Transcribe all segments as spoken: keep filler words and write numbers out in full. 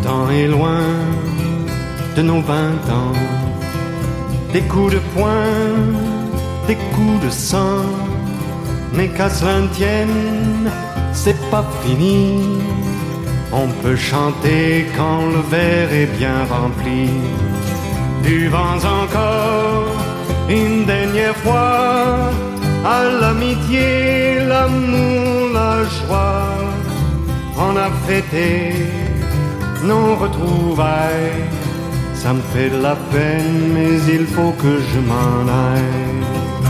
temps est loin de nos vingt ans. Des coups de poing, des coups de sang, mais qu'à cela ne tienne, c'est pas fini. On peut chanter quand le verre est bien rempli. Buvons encore une dernière fois à l'amitié, l'amour, la joie. On a fêté nos retrouvailles. Ça me fait de la peine, mais il faut que je m'en aille.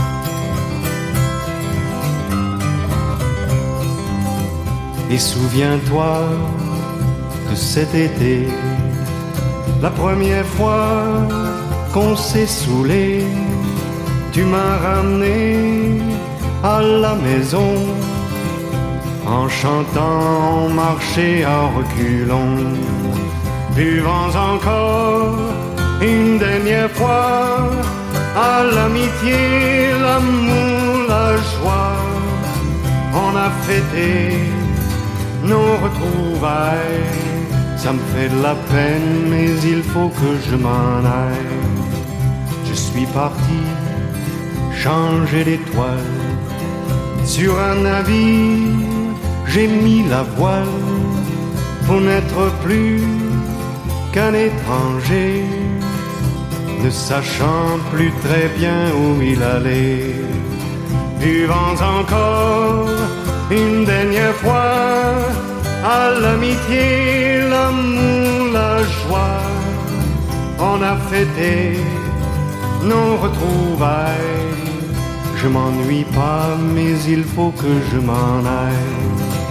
Et souviens-toi de cet été, la première fois qu'on s'est saoulé, tu m'as ramené à la maison. En chantant, on marchait en reculons. Buvons encore une dernière fois à l'amitié, l'amour, la joie. On a fêté nos retrouvailles. Ça me fait de la peine, mais il faut que je m'en aille. Je suis parti changer d'étoile. Sur un navire, j'ai mis la voile pour n'être plus qu'un étranger, ne sachant plus très bien où il allait. Buvons encore une dernière fois à l'amitié, l'amour, la joie. On a fêté nos retrouvailles. Je m'ennuie pas, mais il faut que je m'en aille.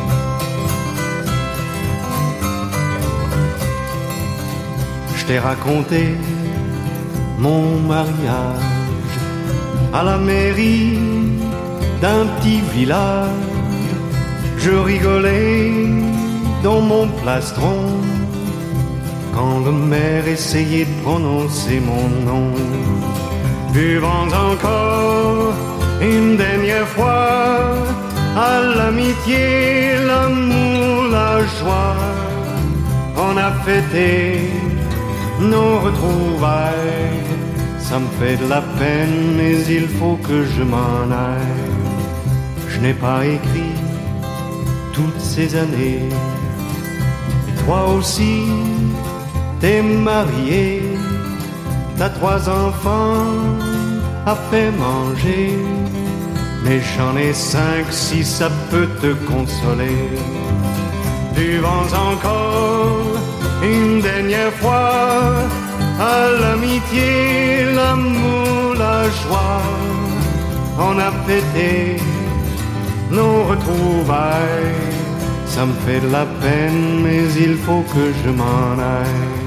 Je t'ai raconté mon mariage à la mairie d'un petit village. Je rigolais dans mon plastron quand le maire essayait de prononcer mon nom. Buvons encore une dernière fois à l'amitié, l'amour, la joie. On a fêté nos retrouvailles. Ça me fait de la peine, mais il faut que je m'en aille. Je n'ai pas écrit toutes ces années. Et toi aussi, t'es marié, t'as trois enfants à faire manger. Mais j'en ai cinq si ça peut te consoler. Buvons encore une dernière fois à l'amitié, l'amour, la joie. On a fêté nos retrouvailles. Ça me fait de la peine, mais il faut que je m'en aille.